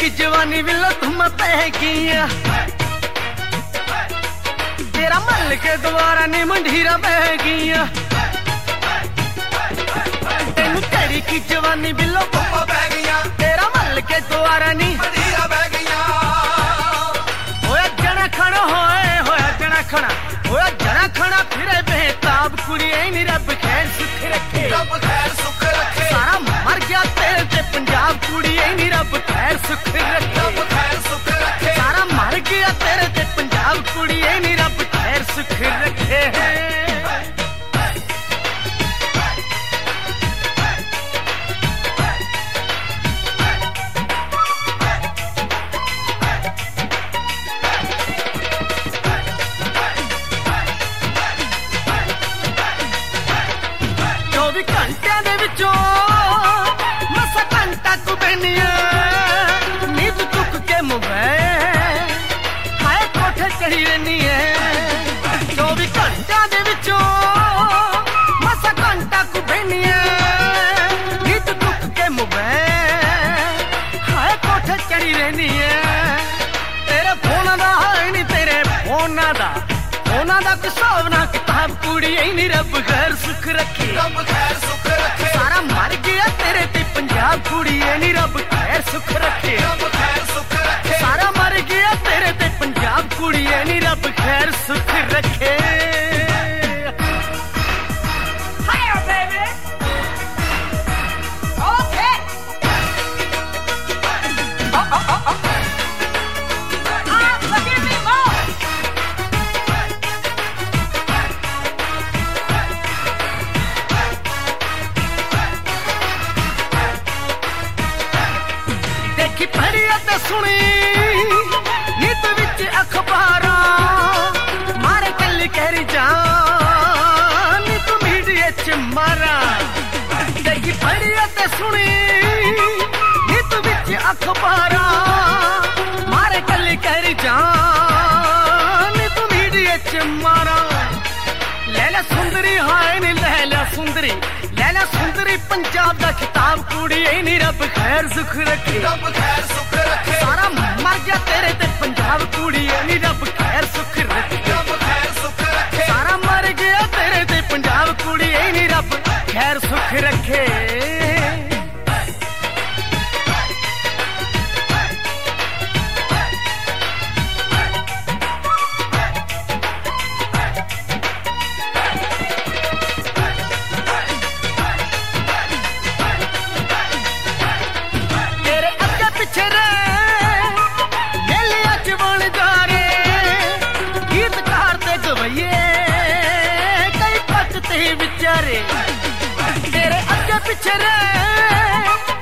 की जवानी विला तुम पैगी तेरा मल के द्वारा नी मंडीरा बहगी तेनू तेरी की जवानी विला तुम पैगी तेरा मल के द्वारा नी मंडीरा बहगी होया जना खड़ा होया जना खड़ा होया जना खड़ा फिरे बेताब कुड़ी नी रब खैर सुख रखे रब खैर सुख रखे सारा मर गया तेरे ते पंजाब कुड़ी नी रब खैर सुख रखे रब खैर सुख रखे सारा मर गया तेरे ते पंजाब कुड़ी नी रब खैर सुख रखे घंटिया दे विचों मसा घंटा तू बहनिया नींद चुक के मोबाइल हाय कोठे चढ़ी रहनी है 24 घंटिया दे विचों मसा घंटा तू बहनिया नींद चुक के मोबाइल हाय कोठे चढ़ी रहनी है तेरे फोन दा है नहीं तेरे फोन दा किसाब ना किताब कुड़ी नी रब खैर सुख रखे रब खैर सुख रखे सारा मर गया तेरे ते पंजाब कुड़ी नी रब खैर सुख रखे रब खैर सुख रखे सारा मर गया तेरे ते पंजाब कुड़ी नी रब खैर सुख रखे Hiya baby Okay Forgive me more देखी पढ़ी ते सुनी नीत विच अखबारां मारे कल्ली कहरी जान नी तू मीडिया च मारा देखी पढ़ी ते सुनी नीत विच अखबारां मारे कल्ली कहरी जान नी तू मीडिया च मारा लैला सुंदरी हाय नी लैला सुंदरी पंजाब दा खिताब कुड़ी नी रब खैर सुख रखे रब खैर सुख रखे सारा मर गया तेरे ते पंजाब कुड़ी नी रब खैर सुख रखे रब खैर सुख रखे सारा मर गया तेरे ते पंजाब कुड़ी नी रब खैर सुख रखे तेरे अगे पिछे रे